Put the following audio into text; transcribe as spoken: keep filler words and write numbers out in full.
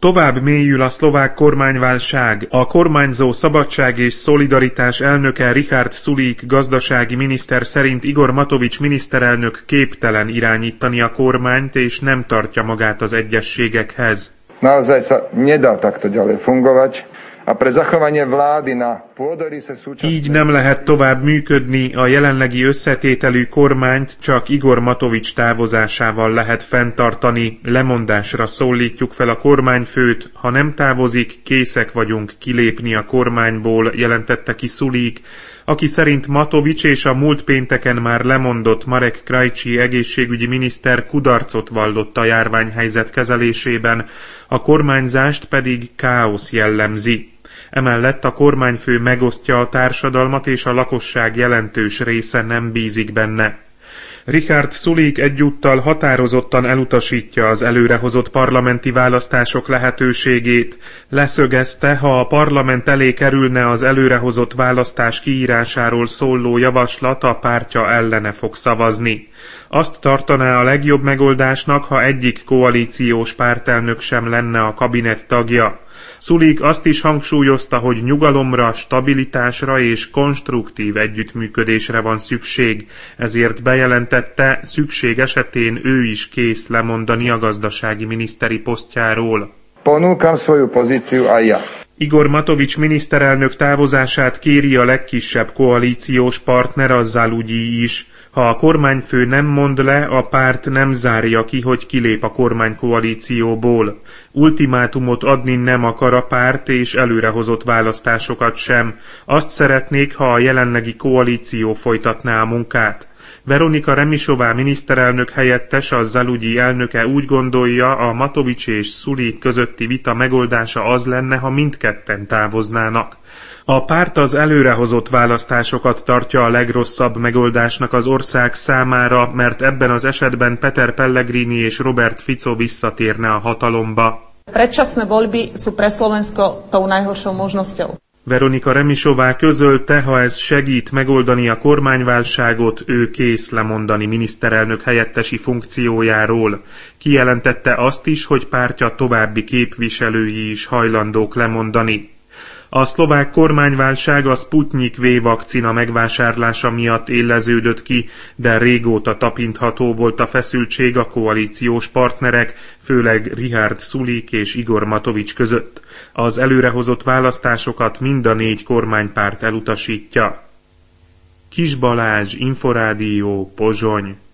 Tovább mélyül a szlovák kormányválság. A kormányzó Szabadság és Szolidaritás elnöke Richard Sulík gazdasági miniszter szerint Igor Matovič miniszterelnök képtelen irányítani a kormányt, és nem tartja magát az egyezségekhez. Naozaj sa nedá takto ďalej fungovať. A pre zachovanie vlády na pôdoryse súčasnej... Így nem lehet tovább működni, a jelenlegi összetételű kormányt csak Igor Matovič távozásával lehet fenntartani. Lemondásra szólítjuk fel a kormányfőt, ha nem távozik, készek vagyunk kilépni a kormányból, jelentette ki Sulík, aki szerint Matovič és a múlt pénteken már lemondott Marek Krajčí egészségügyi miniszter kudarcot vallott a járványhelyzet kezelésében, a kormányzást pedig káosz jellemzi. Emellett a kormányfő megosztja a társadalmat, és a lakosság jelentős része nem bízik benne. Richard Sulík egyúttal határozottan elutasítja az előrehozott parlamenti választások lehetőségét. Leszögezte, ha a parlament elé kerülne az előrehozott választás kiírásáról szóló javaslat, a pártja ellene fog szavazni. Azt tartaná a legjobb megoldásnak, ha egyik koalíciós pártelnök sem lenne a kabinet tagja. Sulík azt is hangsúlyozta, hogy nyugalomra, stabilitásra és konstruktív együttműködésre van szükség, ezért bejelentette, szükség esetén ő is kész lemondani a gazdasági miniszteri posztjáról. Ponúkam svoju pozíciu aj ja. Igor Matovič miniszterelnök távozását kéri a legkisebb koalíciós partner, a Zaludyi is. Ha a kormányfő nem mond le, a párt nem zárja ki, hogy kilép a kormánykoalícióból. Ultimátumot adni nem akar a párt, és előrehozott választásokat sem. Azt szeretnék, ha a jelenlegi koalíció folytatná a munkát. Veronika Remisová miniszterelnök helyettes, a Zaludyi elnöke úgy gondolja, a Matovič és Sulík közötti vita megoldása az lenne, ha mindketten távoznának. A párt az előrehozott választásokat tartja a legrosszabb megoldásnak az ország számára, mert ebben az esetben Peter Pellegrini és Robert Fico visszatérne a hatalomba. Predčasné voľby sú pre Slovensko tou najhoršou možnosťou. Veronika Remisová közölte, ha ez segít megoldani a kormányválságot, ő kész lemondani miniszterelnök helyettesi funkciójáról. Kijelentette azt is, hogy pártja további képviselői is hajlandók lemondani. A szlovák kormányválság a Sputnik V vakcina megvásárlása miatt éleződött ki, de régóta tapintható volt a feszültség a koalíciós partnerek, főleg Richard Sulík és Igor Matovič között. Az előrehozott választásokat mind a négy kormánypárt elutasítja. Kis Balázs, Inforádió, Pozsony.